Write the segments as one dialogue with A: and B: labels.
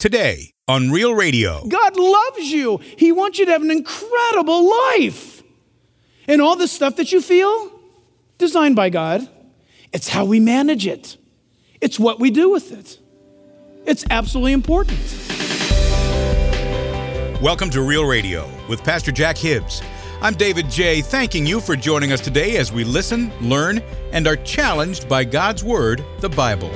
A: today on Real Radio.
B: God loves you. He wants you to have an incredible life. And all the stuff that you feel, designed by God, it's how we manage it. It's what we do with it. It's absolutely important.
A: Welcome to Real Radio with Pastor Jack Hibbs. I'm David J., thanking you for joining us today as we listen, learn, and are challenged by God's Word, the Bible.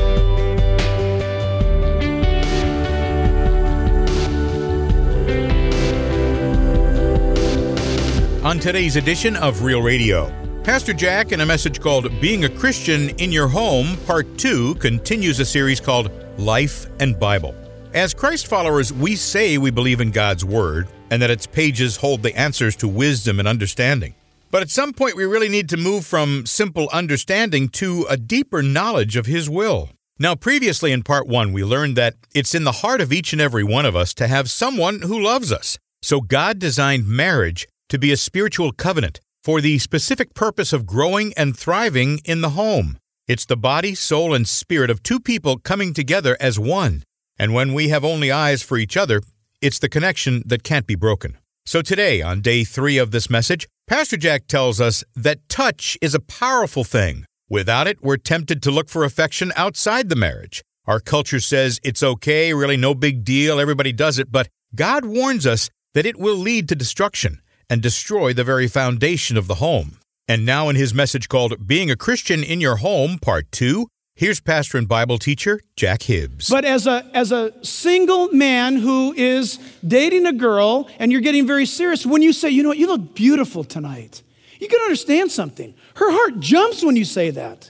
A: On today's edition of Real Radio, Pastor Jack, in a message called Being a Christian in Your Home, Part 2, continues a series called Life and Bible. As Christ followers, we say we believe in God's Word and that its pages hold the answers to wisdom and understanding. But at some point, we really need to move from simple understanding to a deeper knowledge of His will. Now, previously in Part 1, we learned that it's in the heart of each and every one of us to have someone who loves us. So God designed marriage to be a spiritual covenant for the specific purpose of growing and thriving in the home. It's the body, soul, and spirit of two people coming together as one. And when we have only eyes for each other, it's the connection that can't be broken. So today, on day 3 of this message, Pastor Jack tells us that touch is a powerful thing. Without it, we're tempted to look for affection outside the marriage. Our culture says it's okay, really no big deal, everybody does it, but God warns us that it will lead to destruction and destroy the very foundation of the home. And now in his message called Being a Christian in Your Home, Part 2, here's pastor and Bible teacher Jack Hibbs.
B: But as a single man who is dating a girl and you're getting very serious, when you say, you know what, you look beautiful tonight, you can understand something. Her heart jumps when you say that.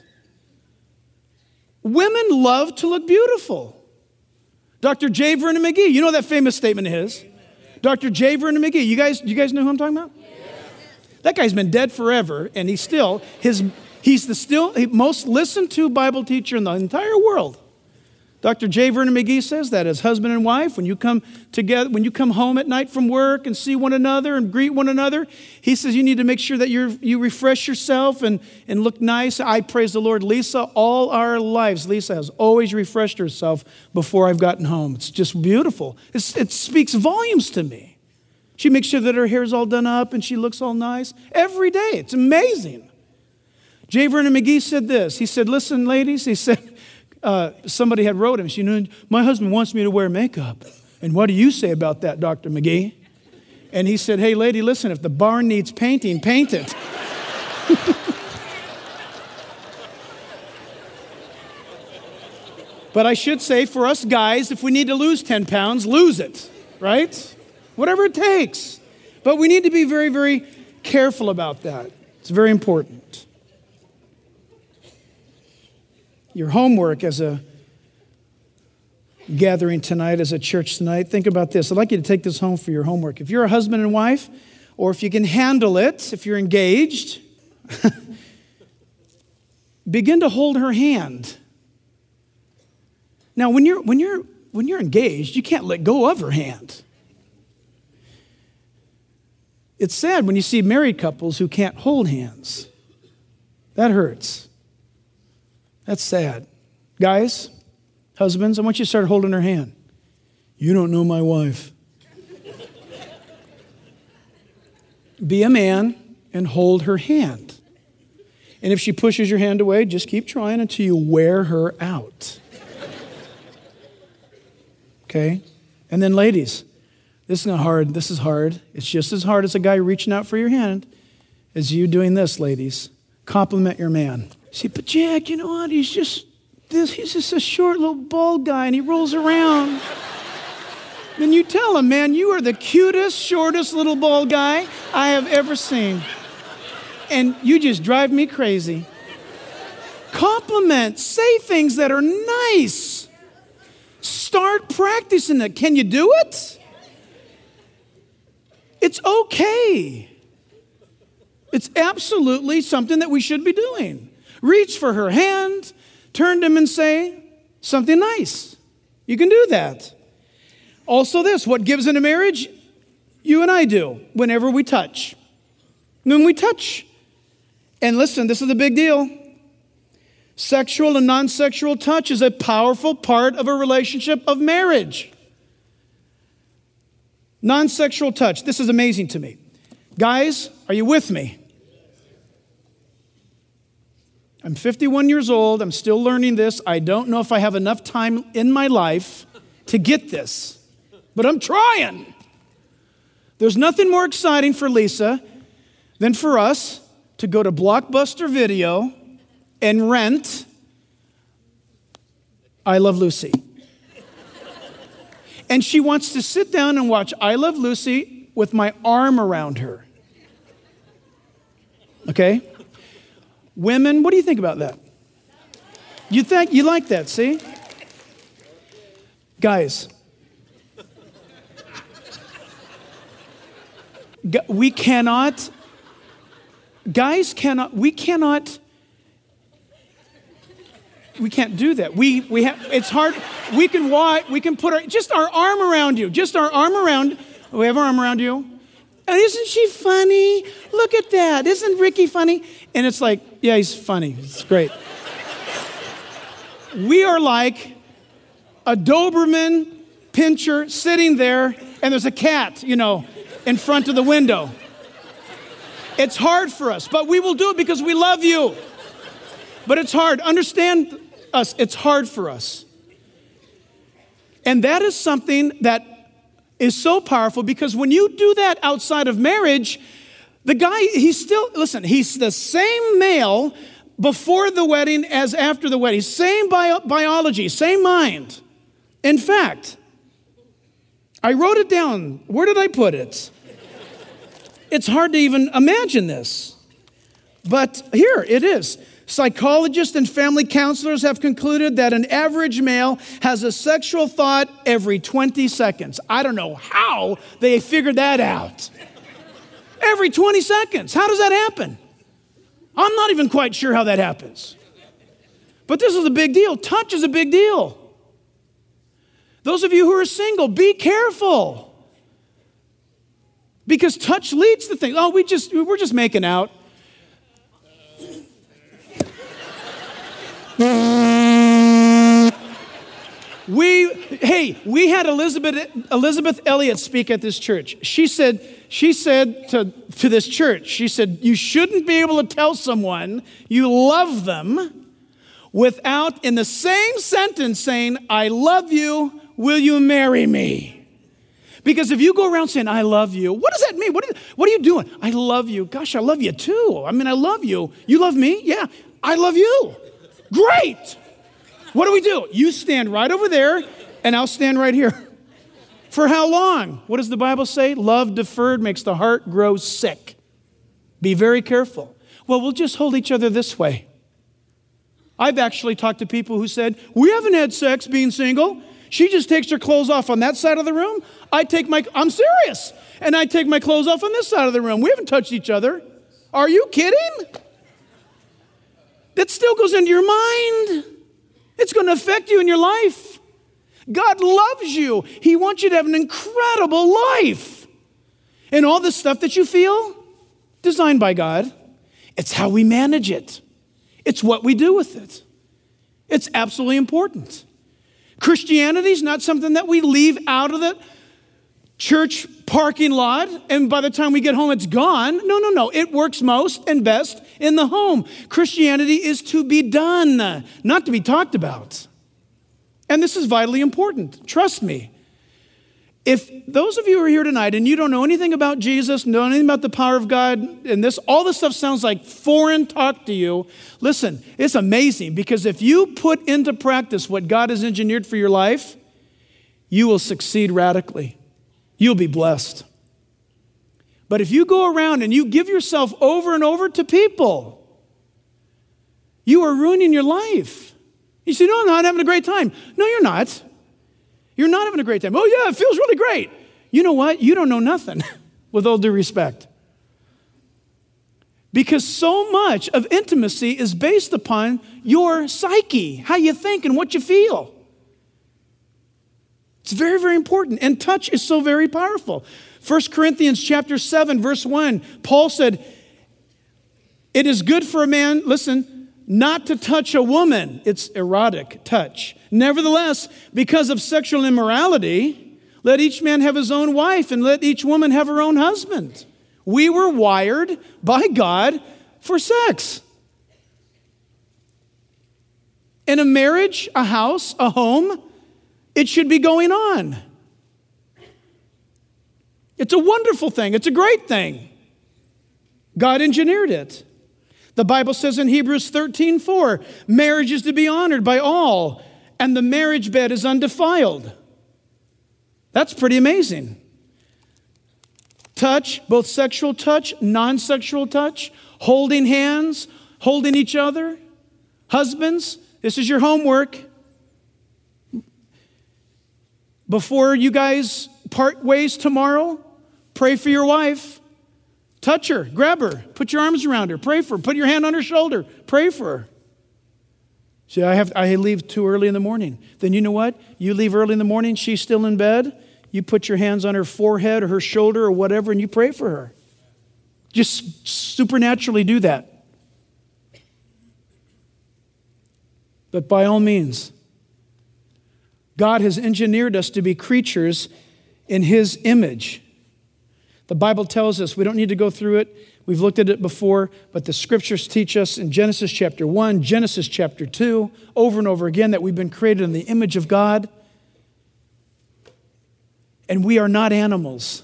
B: Women love to look beautiful. Dr. J. Vernon McGee, you know that famous statement of his? Dr. J. Vernon McGee, you guys know who I'm talking about? Yes. That guy's been dead forever, and he's the most listened to Bible teacher in the entire world. Dr. J. Vernon McGee says that as husband and wife, when you come together, when you come home at night from work and see one another and greet one another, he says you need to make sure that you refresh yourself and look nice. I praise the Lord. Lisa, all our lives, Lisa has always refreshed herself before I've gotten home. It's just beautiful. It speaks volumes to me. She makes sure that her hair's all done up and she looks all nice every day. It's amazing. J. Vernon McGee said this. He said, listen, ladies, he said, somebody had wrote him, you know, my husband wants me to wear makeup. And what do you say about that, Dr. McGee? And he said, hey, lady, listen, if the barn needs painting, paint it. But I should say for us guys, if we need to lose 10 pounds, lose it, right? Whatever it takes. But we need to be very, very careful about that. It's very important. Your homework as a gathering tonight, as a church tonight, think about this. I'd like you to take this home for your homework. If you're a husband and wife, or if you can handle it, if you're engaged, begin to hold her hand. Now, when you're engaged, you can't let go of her hand. It's sad when you see married couples who can't hold hands. That hurts. That's sad. Guys, husbands, I want you to start holding her hand. You don't know my wife. Be a man and hold her hand. And if she pushes your hand away, just keep trying until you wear her out. Okay? And then ladies, this is not hard. This is hard. It's just as hard as a guy reaching out for your hand as you doing this, ladies. Compliment your man. See, but Jack, you know what? He's just a short little bald guy and he rolls around. Then you tell him, man, you are the cutest, shortest little bald guy I have ever seen. And you just drive me crazy. Compliment. Say things that are nice. Start practicing it. Can you do it? It's okay. It's absolutely something that we should be doing. Reach for her hand, turn to him and say something nice. You can do that. Also this, what gives in a marriage? You and I do whenever we touch. When we touch. And listen, this is the big deal. Sexual and non-sexual touch is a powerful part of a relationship of marriage. Non-sexual touch. This is amazing to me. Guys, are you with me? I'm 51 years old. I'm still learning this. I don't know if I have enough time in my life to get this, but I'm trying. There's nothing more exciting for Lisa than for us to go to Blockbuster Video and rent I Love Lucy. And she wants to sit down and watch I Love Lucy with my arm around her. Okay? Women, what do you think about that? You think you like that, see? Guys, we cannot do that. We have, it's hard. We can put just our arm around you. Just our arm around. We have our arm around you. And isn't she funny? Look at that. Isn't Ricky funny? And it's like, yeah, he's funny. It's great. We are like a Doberman pinscher sitting there, and there's a cat, in front of the window. It's hard for us, but we will do it because we love you. But it's hard. Understand us. It's hard for us. And that is something that is so powerful, because when you do that outside of marriage, the guy, he's the same male before the wedding as after the wedding. Same biology, same mind. In fact, I wrote it down. Where did I put it? It's hard to even imagine this. But here it is. Psychologists and family counselors have concluded that an average male has a sexual thought every 20 seconds. I don't know how they figured that out. Every 20 seconds. How does that happen? I'm not even quite sure how that happens. But this is a big deal. Touch is a big deal. Those of you who are single, be careful. Because touch leads to things. Oh, we're just making out. We had Elizabeth Elliot speak at this church. She said to this church, she said, you shouldn't be able to tell someone you love them without in the same sentence saying, I love you, will you marry me? Because if you go around saying, I love you, what does that mean? What are you doing? I love you. Gosh, I love you too. I mean, I love you. You love me? Yeah, I love you. Great. What do? You stand right over there, and I'll stand right here. For how long? What does the Bible say? Love deferred makes the heart grow sick. Be very careful. Well, we'll just hold each other this way. I've actually talked to people who said, we haven't had sex being single. She just takes her clothes off on that side of the room. I'm serious. And I take my clothes off on this side of the room. We haven't touched each other. Are you kidding? That still goes into your mind. It's going to affect you in your life. God loves you. He wants you to have an incredible life. And all the stuff that you feel, designed by God, it's how we manage it. It's what we do with it. It's absolutely important. Christianity is not something that we leave out of the church parking lot, and by the time we get home, it's gone. No. It works most and best in the home. Christianity is to be done, not to be talked about. And this is vitally important. Trust me. If those of you who are here tonight and you don't know anything about Jesus, know anything about the power of God, and all this stuff sounds like foreign talk to you, listen, it's amazing, because if you put into practice what God has engineered for your life, you will succeed radically. You'll be blessed. But if you go around and you give yourself over and over to people, you are ruining your life. You say, no, I'm not having a great time. No, you're not. You're not having a great time. Oh, yeah, it feels really great. You know what? You don't know nothing, with all due respect. Because so much of intimacy is based upon your psyche, how you think and what you feel. It's very, very important. And touch is so very powerful. 1 Corinthians chapter 7, verse 1, Paul said, it is good for a man, listen, not to touch a woman. It's erotic touch. Nevertheless, because of sexual immorality, let each man have his own wife and let each woman have her own husband. We were wired by God for sex. In a marriage, a house, a home, it should be going on. It's a wonderful thing. It's a great thing. God engineered it. The Bible says in Hebrews 13:4, marriage is to be honored by all, and the marriage bed is undefiled. That's pretty amazing. Touch, both sexual touch, non-sexual touch, holding hands, holding each other. Husbands, this is your homework. Before you guys part ways tomorrow, pray for your wife. Touch her, grab her, put your arms around her, pray for her, put your hand on her shoulder, pray for her. See, I leave too early in the morning. Then you know what? You leave early in the morning, she's still in bed, you put your hands on her forehead or her shoulder or whatever, and you pray for her. Just supernaturally do that. But by all means, God has engineered us to be creatures in His image. The Bible tells us, we don't need to go through it. We've looked at it before, but the scriptures teach us in Genesis chapter 1, Genesis chapter 2, over and over again that we've been created in the image of God. And we are not animals.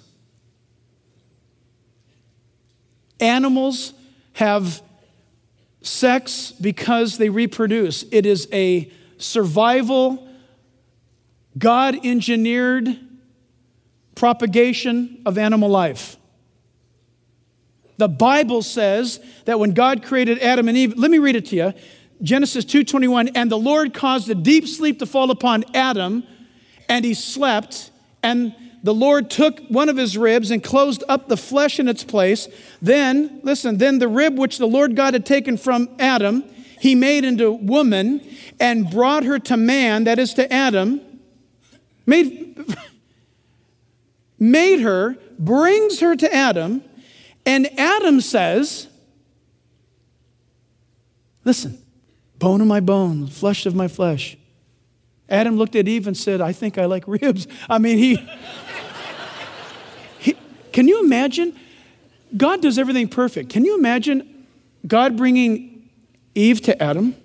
B: Animals have sex because they reproduce. It is a survival, God-engineered propagation of animal life. The Bible says that when God created Adam and Eve, let me read it to you. Genesis 2:21, and the Lord caused a deep sleep to fall upon Adam, and he slept, and the Lord took one of his ribs and closed up the flesh in its place. Then, listen, then the rib which the Lord God had taken from Adam, he made into woman and brought her to man, that is to Adam, made her, brings her to Adam, and Adam says, listen, bone of my bone, flesh of my flesh. Adam looked at Eve and said, I think I like ribs. I mean, he can you imagine? God does everything perfect. Can you imagine God bringing Eve to Adam?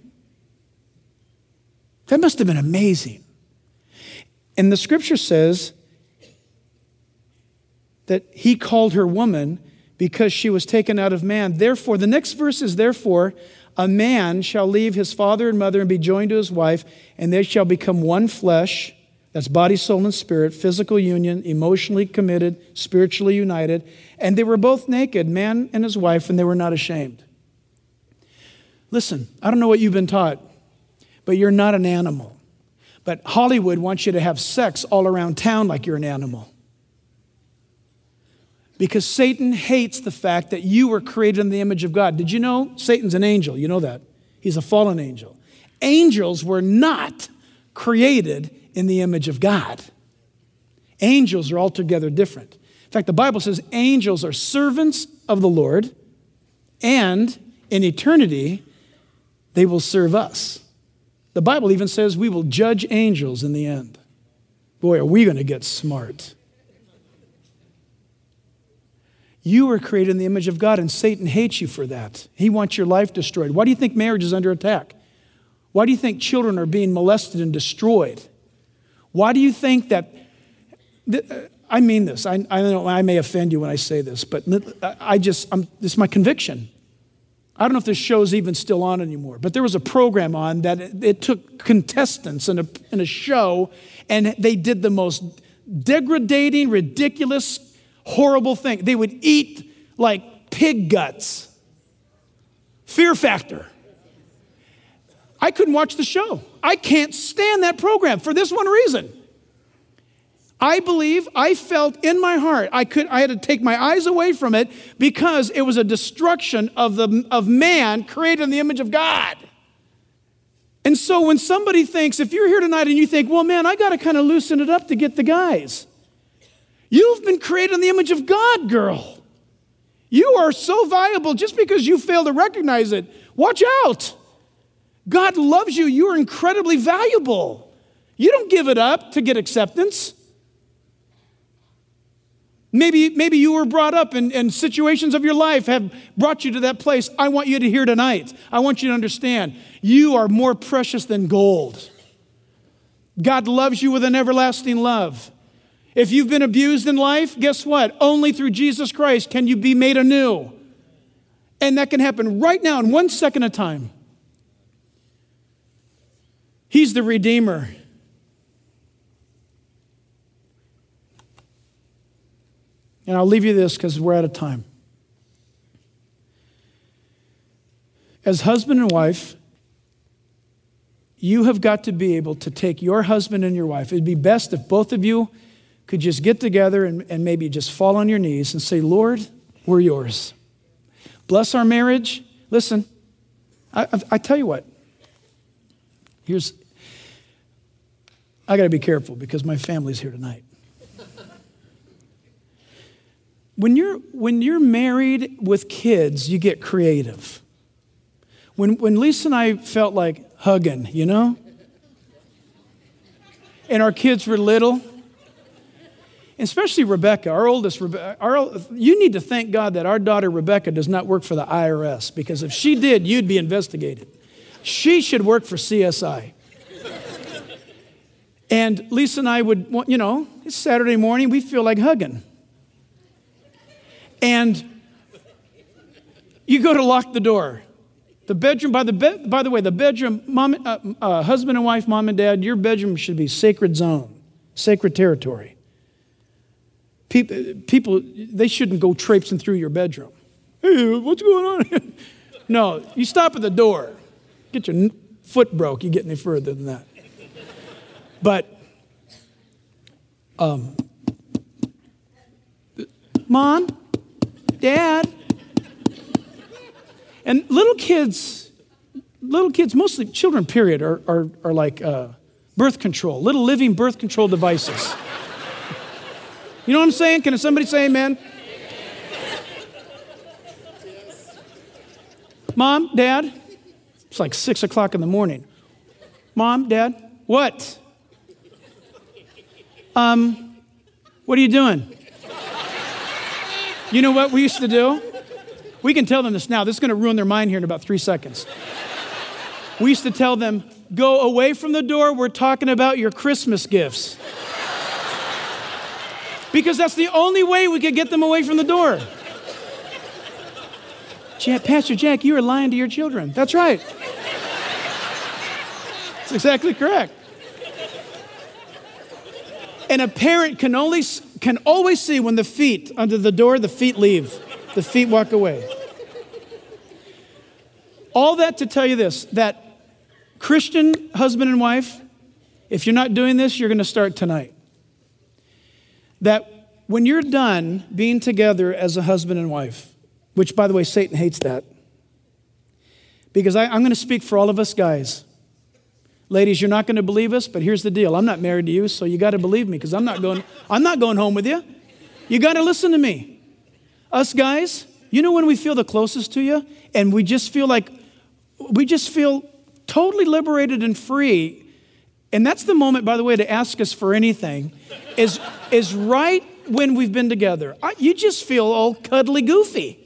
B: That must have been amazing. And the scripture says that he called her woman because she was taken out of man. Therefore, the next verse is, therefore, a man shall leave his father and mother and be joined to his wife, and they shall become one flesh. That's body, soul, and spirit, physical union, emotionally committed, spiritually united. And they were both naked, man and his wife, and they were not ashamed. Listen, I don't know what you've been taught, but you're not an animal. But Hollywood wants you to have sex all around town like you're an animal. Because Satan hates the fact that you were created in the image of God. Did you know Satan's an angel? You know that. He's a fallen angel. Angels were not created in the image of God. Angels are altogether different. In fact, the Bible says angels are servants of the Lord, and in eternity, they will serve us. The Bible even says we will judge angels in the end. Boy, are we going to get smart. You were created in the image of God, and Satan hates you for that. He wants your life destroyed. Why do you think marriage is under attack? Why do you think children are being molested and destroyed? Why do you think that, I mean this, I know I may offend you when I say this, but this is my conviction. I don't know if this show's even still on anymore, but there was a program on that it took contestants in a show, and they did the most degrading, ridiculous, horrible thing. They would eat like pig guts. Fear Factor. I couldn't watch the show. I can't stand that program for this one reason. I felt in my heart, I had to take my eyes away from it because it was a destruction of man created in the image of God. And so when somebody thinks, if you're here tonight and you think, well, man, I got to kind of loosen it up to get the guys. You've been created in the image of God, girl. You are so valuable just because you fail to recognize it. Watch out. God loves you. You are incredibly valuable. You don't give it up to get acceptance. Maybe you were brought up and situations of your life have brought you to that place. I want you to hear tonight. I want you to understand, you are more precious than gold. God loves you with an everlasting love. If you've been abused in life, guess what? Only through Jesus Christ can you be made anew. And that can happen right now in 1 second of time. He's the Redeemer. And I'll leave you this because we're out of time. As husband and wife, you have got to be able to take your husband and your wife. It'd be best if both of you could just get together and maybe just fall on your knees and say, Lord, we're yours. Bless our marriage. Listen, I tell you what. I got to be careful because my family's here tonight. When you're married with kids, you get creative. When Lisa and I felt like hugging, you know? And our kids were little, especially Rebecca, our oldest Rebecca. You need to thank God that our daughter Rebecca does not work for the IRS, because if she did, you'd be investigated. She should work for CSI. And Lisa and I would, it's Saturday morning, we feel like hugging. And you go to lock the door. The bedroom, by the way, the bedroom, husband and wife, mom and dad, your bedroom should be sacred zone, sacred territory. People, they shouldn't go traipsing through your bedroom. Hey, what's going on? No, you stop at the door. Get your foot broke, you get any further than that. But, Mom, Dad, and little kids, mostly children, period, are like birth control, little living birth control devices. You know what I'm saying? Can somebody say amen? Mom, Dad, it's like 6 o'clock in the morning. Mom, Dad, what? What are you doing? You know what we used to do? We can tell them this now. This is going to ruin their mind here in about 3 seconds. We used to tell them, go away from the door. We're talking about your Christmas gifts. Because that's the only way we could get them away from the door. Pastor Jack, you are lying to your children. That's right. That's exactly correct. And a parent can always see when the feet under the door, the feet leave. The feet walk away. All that to tell you this, that Christian husband and wife, if you're not doing this, you're going to start tonight. That when you're done being together as a husband and wife, which, by the way, Satan hates that. Because I'm going to speak for all of us guys. Ladies, you're not going to believe us, but here's the deal. I'm not married to you, so you got to believe me, because I'm not going home with you. You got to listen to me. Us guys, you know when we feel the closest to you, and we just feel totally liberated and free. And that's the moment, by the way, to ask us for anything, is right when we've been together. You just feel all cuddly goofy.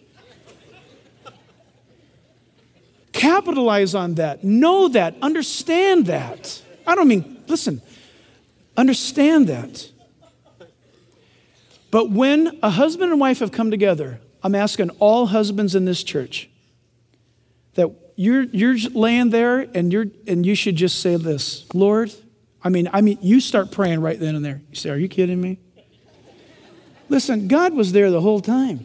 B: Capitalize on that. Know that. Understand that. Understand that. But when a husband and wife have come together, I'm asking all husbands in this church that you're laying there and you should just say this, Lord, you start praying right then and there. You say, are you kidding me? Listen, God was there the whole time.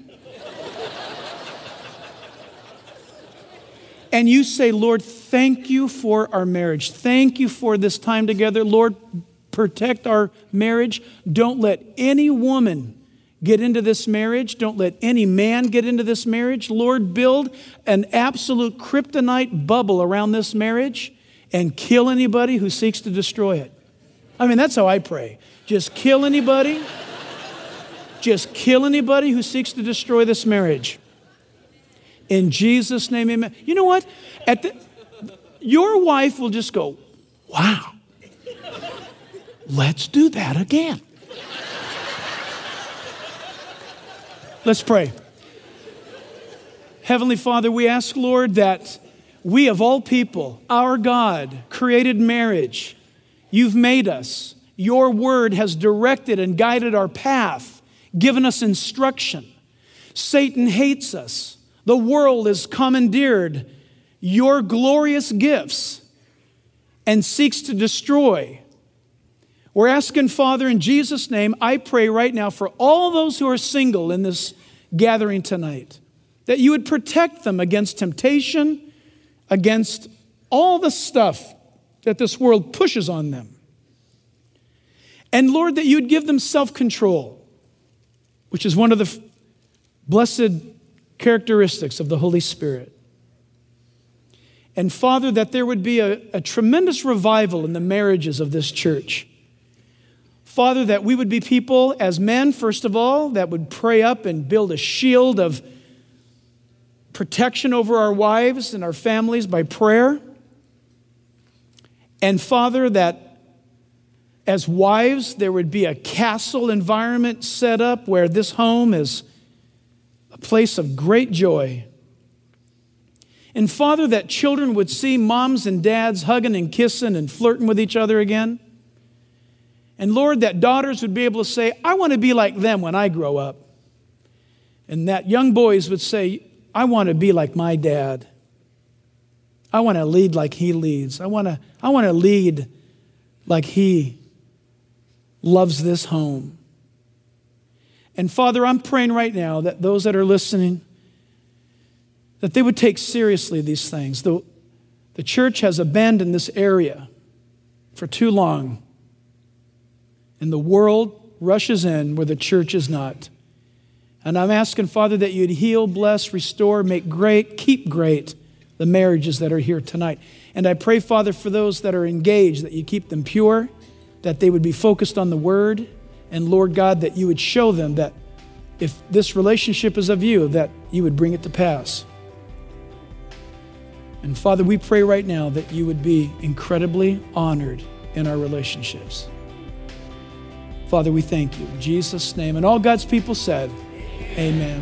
B: And you say, Lord, thank you for our marriage. Thank you for this time together. Lord, protect our marriage. Don't let any woman get into this marriage. Don't let any man get into this marriage. Lord, build an absolute kryptonite bubble around this marriage and kill anybody who seeks to destroy it. That's how I pray. Just kill anybody. Just kill anybody who seeks to destroy this marriage. In Jesus' name, amen. You know what? your wife will just go, wow, let's do that again. Let's pray. Heavenly Father, we ask, Lord, that we of all people, our God, created marriage. You've made us. Your word has directed and guided our path, given us instruction. Satan hates us. The world has commandeered your glorious gifts and seeks to destroy. We're asking, Father, in Jesus' name, I pray right now for all those who are single in this gathering tonight, that you would protect them against temptation, against all the stuff that this world pushes on them. And Lord, that you would give them self-control, which is one of the blessed characteristics of the Holy Spirit. And Father, that there would be a tremendous revival in the marriages of this church. Father, that we would be people as men, first of all, that would pray up and build a shield of protection over our wives and our families by prayer. And Father, that as wives, there would be a castle environment set up where this home is a place of great joy. And Father, that children would see moms and dads hugging and kissing and flirting with each other again. And Lord, that daughters would be able to say, I want to be like them when I grow up. And that young boys would say, I want to be like my dad. I want to lead like he leads. I want to lead like he loves this home. And Father, I'm praying right now that those that are listening, that they would take seriously these things. The church has abandoned this area for too long. And the world rushes in where the church is not. And I'm asking, Father, that you'd heal, bless, restore, make great, keep great the marriages that are here tonight. And I pray, Father, for those that are engaged, that you keep them pure, that they would be focused on the word. And Lord God, that you would show them that if this relationship is of you, that you would bring it to pass. And Father, we pray right now that you would be incredibly honored in our relationships. Father, we thank you. In Jesus' name. And all God's people said, amen.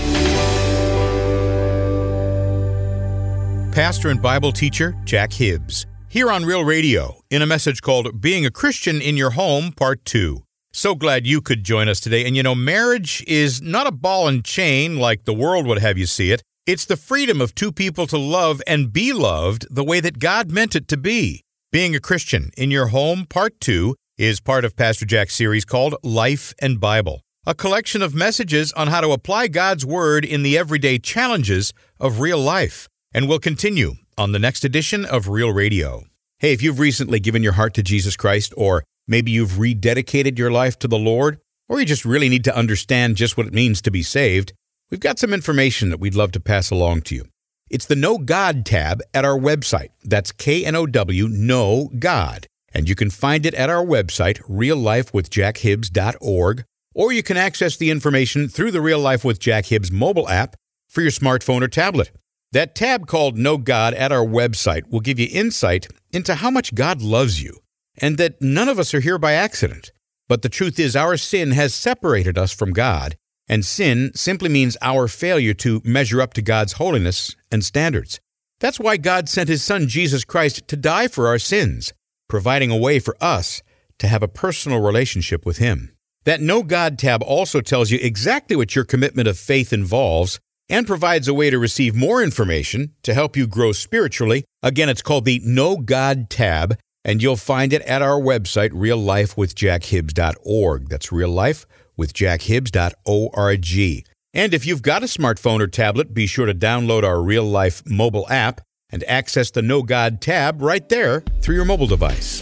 A: Pastor and Bible teacher Jack Hibbs, here on Real Radio, in a message called Being a Christian in Your Home, Part 2. So glad you could join us today. And you know, marriage is not a ball and chain like the world would have you see it. It's the freedom of two people to love and be loved the way that God meant it to be. Being a Christian in Your Home, Part 2, is part of Pastor Jack's series called Life and Bible, a collection of messages on how to apply God's Word in the everyday challenges of real life. And we'll continue on the next edition of Real Radio. Hey, if you've recently given your heart to Jesus Christ, or maybe you've rededicated your life to the Lord, or you just really need to understand just what it means to be saved, we've got some information that we'd love to pass along to you. It's the Know God tab at our website. That's KNOW, Know God. And you can find it at our website, reallifewithjackhibbs.org, or you can access the information through the Real Life with Jack Hibbs mobile app for your smartphone or tablet. That tab called Know God at our website will give you insight into how much God loves you, and that none of us are here by accident. But the truth is, our sin has separated us from God, and sin simply means our failure to measure up to God's holiness and standards. That's why God sent His Son, Jesus Christ, to die for our sins, providing a way for us to have a personal relationship with Him. That Know God tab also tells you exactly what your commitment of faith involves and provides a way to receive more information to help you grow spiritually. Again, it's called the Know God tab, and you'll find it at our website, reallifewithjackhibbs.org. That's reallifewithjackhibbs.org. And if you've got a smartphone or tablet, be sure to download our Real Life mobile app and access the Know God tab right there through your mobile device.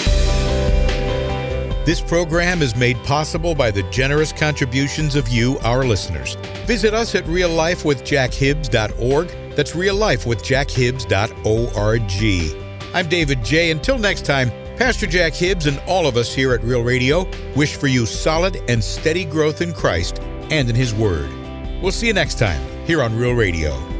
A: This program is made possible by the generous contributions of you, our listeners. Visit us at reallifewithjackhibbs.org. That's reallifewithjackhibbs.org. I'm David J. Until next time, Pastor Jack Hibbs and all of us here at Real Radio wish for you solid and steady growth in Christ and in His Word. We'll see you next time here on Real Radio.